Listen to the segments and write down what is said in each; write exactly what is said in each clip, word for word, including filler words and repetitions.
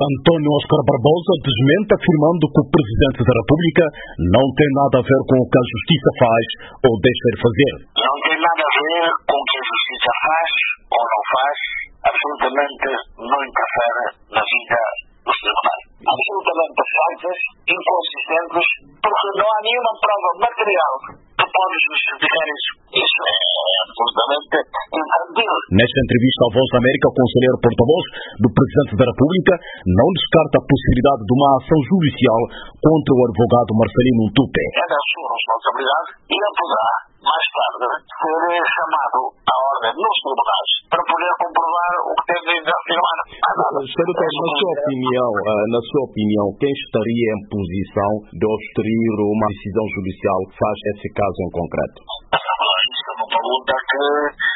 António Oscar Barbosa desmente afirmando que o Presidente da República não tem nada a ver com o que a Justiça faz ou deixa de fazer. Não tem nada a ver com o que a Justiça faz ou não faz, absolutamente não interfere na vida dos tribunais. Absolutamente falsas, inconsistentes, porque não há nenhuma prova material que pode justificar isso. Isso é absolutamente infantil. Nesta entrevista à Voz da América, o conselheiro porta-voz do Presidente da República não descarta a possibilidade de uma ação judicial contra o advogado Marcelino Tupe. É da sua responsabilidade e ele poderá, mais tarde, ser chamado à ordem nos tribunais para poder comprovar o que tem de afirmar. Senhor, na sua opinião, na sua opinião, quem estaria em posição de obstruir uma decisão judicial que faz esse caso em concreto? Isso é uma pergunta que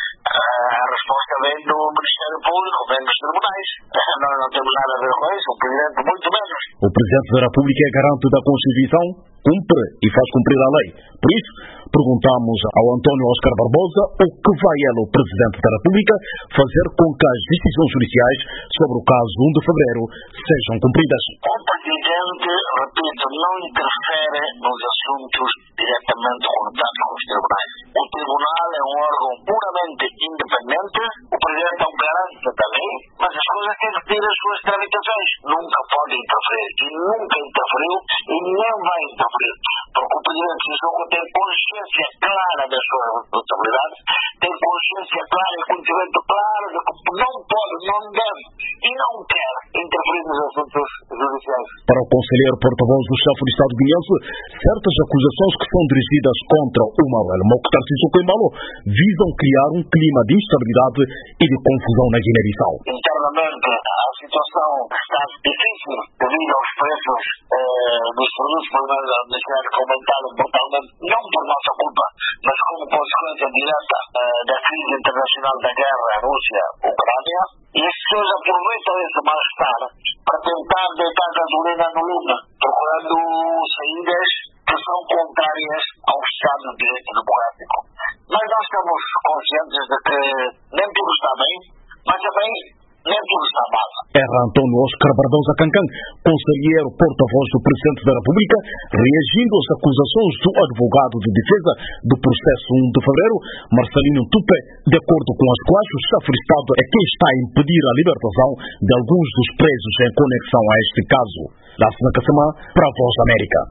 a resposta vem do Ministério Público, vem dos tribunais. Nós não temos nada a ver com isso, o Presidente muito menos. O Presidente da República é garante da Constituição, cumpre e faz cumprir a lei. Por isso, perguntamos ao António Oscar Barbosa o que vai ele, o Presidente da República, fazer com que as decisões judiciais sobre o caso um de fevereiro sejam cumpridas. O Presidente, repito, não interfere nos assuntos diretamente conectados com os tribunais. O Tribunal é um órgão puramente independente, o Presidente é um garante também, mas as coisas têm que ter as suas tramitações. Nunca pode interferir e nunca interferiu e nem vai interferir. Porque o Presidente de Jogo tem consciência clara das suas responsabilidades, tem consciência clara e conhecimento claro de que não pode, não deve e não quer interferir nos assuntos judiciais. Para o conselheiro porta-voz do chefe do Estado guineense, certas acusações que são dirigidas contra o Manuel Mokhtar Sissoko Embalo visam criar um clima de instabilidade e de confusão na Guiné-Bissau. Internamente, a situação está difícil devido aos preços eh, dos produtos, por menos a necessidade que aumentaram brutalmente, não por nossa culpa, mas como consequência direta eh, da crise internacional da guerra Rússia-Ucrânia, e as pessoas aproveitam esse mal-estar para tentar deitar gasolina no lume, procurando saídas que são contrárias ao Estado de Direito Democrático. Mas nós estamos conscientes de que nem tudo está bem, mas também nem tudo está mal. Era António Oscar Barbosa Cancan, conselheiro porta-voz do Presidente da República, reagindo às acusações do advogado de defesa do processo um de fevereiro, Marcelino Tupe, de acordo com as quais o chefe de Estado é quem está a impedir a libertação de alguns dos presos em conexão a este caso. Da Sena Casamã, para a Voz da América.